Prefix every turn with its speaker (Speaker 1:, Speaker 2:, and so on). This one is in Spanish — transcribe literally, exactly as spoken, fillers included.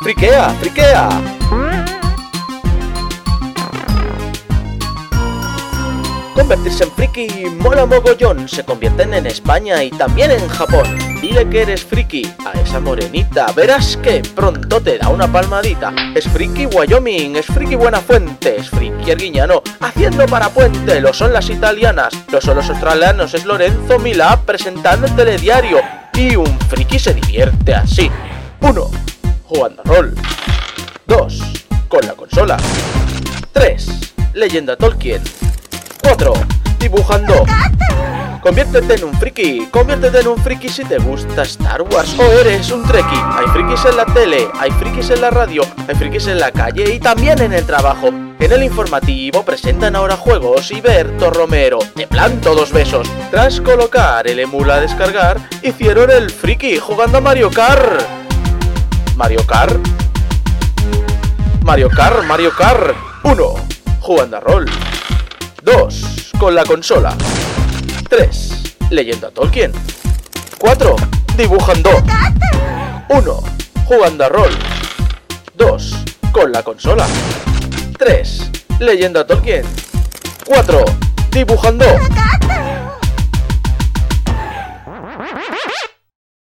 Speaker 1: ¡Friquea, friquea! Convertirse en friki mola mogollón. Se convierten en España y también en Japón. Dile que eres friki a esa morenita, verás que pronto te da una palmadita. Es friki Wyoming, es friki Buenafuente, es friki Arguiñano, haciendo parapuente. Lo son las italianas, lo son los australianos, es Lorenzo Milá presentando el telediario. Y un friki se divierte así. Uno, jugando a rol. Dos, con la consola. Tres, leyendo a Tolkien. Cuatro, dibujando. Conviértete en un friki, conviértete en un friki si te gusta Star Wars o eres un treki. Hay frikis en la tele, hay frikis en la radio, hay frikis en la calle y también en el trabajo. En el informativo presentan ahora juegos y Berto Romero, de planto dos besos. Tras colocar el emula a descargar, hicieron el friki jugando a Mario Kart. Mario Kart. Mario Kart, Mario Kart. Uno, jugando a rol. Dos, con la consola. Tres, leyendo a Tolkien. Cuatro, dibujando. Uno, jugando a rol. Dos, con la consola. Tres, leyendo a Tolkien. Cuatro, dibujando.